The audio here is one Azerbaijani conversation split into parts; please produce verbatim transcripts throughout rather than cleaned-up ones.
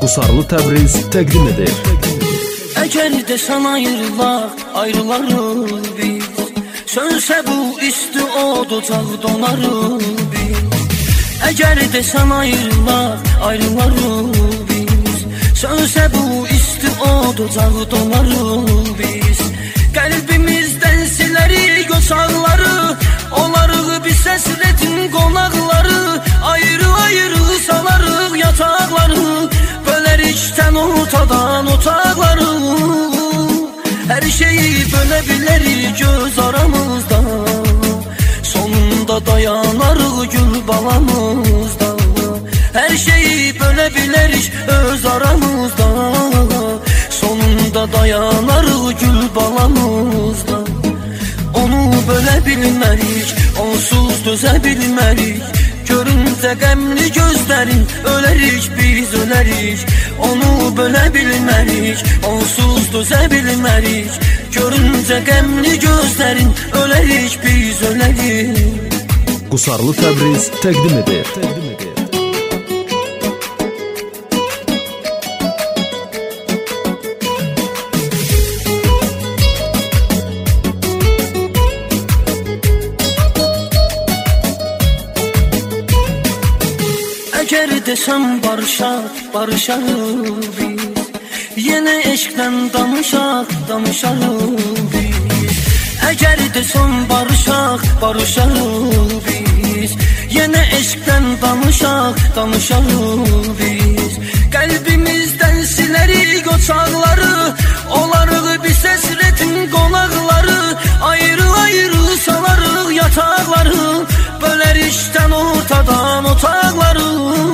Qusarlı Təbriz təqdim edir. Əgər desən ayrılar, ayrılarıq biz. Sönsə bu isti od ocaq donarıq biz. Əgər desən ayrılar, ayrılarıq biz. Sönsə bu isti od ocaq donarıq biz. Qəlbimizdən silərik qoçaqları, olarıq biz həsrətin qonaqları. Ayrı-ayrı salarıq yataqları, bölərik tən ortadan otaqları. Hər şeyi bölə bilərik göz aramızda, sonunda dayanarıq gül balamızda. Hər şeyi bölə bilərik öz aramızda, sonunda dayanarıq gül balamızda. Onu bölə bilmərik, onsuz dözə bilmərik. Görüncə qəmli gözlərin, ölərik biz ölərik. Onu bölə bilmərik, onsuz dözə bilmərik. Görüncə qəmli gözlərin, ölərik biz ölərik. Qusarlı Təbriz təqdim edir. Əgər desəm barışaq, barışarıq biz. Yenə eşqdən danışaq, danışarıq biz. Əgər desəm barışaq, barışarıq biz. Yenə eşqdən danışaq, danışarıq biz. Qəlbimizdən silərik qoçaqları, olarıq biz həsrətin qonaqları. Ayrı-ayrı salarıq yataqları, bölərik tən ortadan otaqları.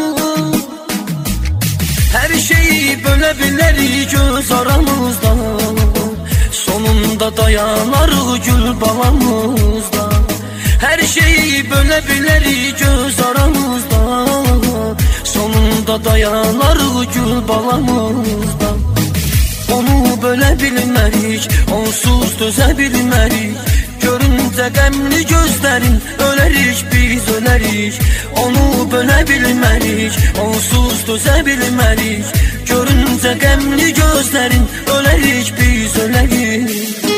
Hər şeyi bölə bilərik göz aramızda, sonunda dayanarıq gül balamızda. Hər şeyi bölə bilərik göz aramızda, sonunda dayanarıq gül balamızda. Onu bölə bilmərik, onsuz dözə bilmərik. Görüncə qəmli gözlərin, ölərik biz ölərik. Onu bölə bilmərik, onsuz dözə bilmərik. Görüncə qəmli gözlərin, ölərik biz ölərik.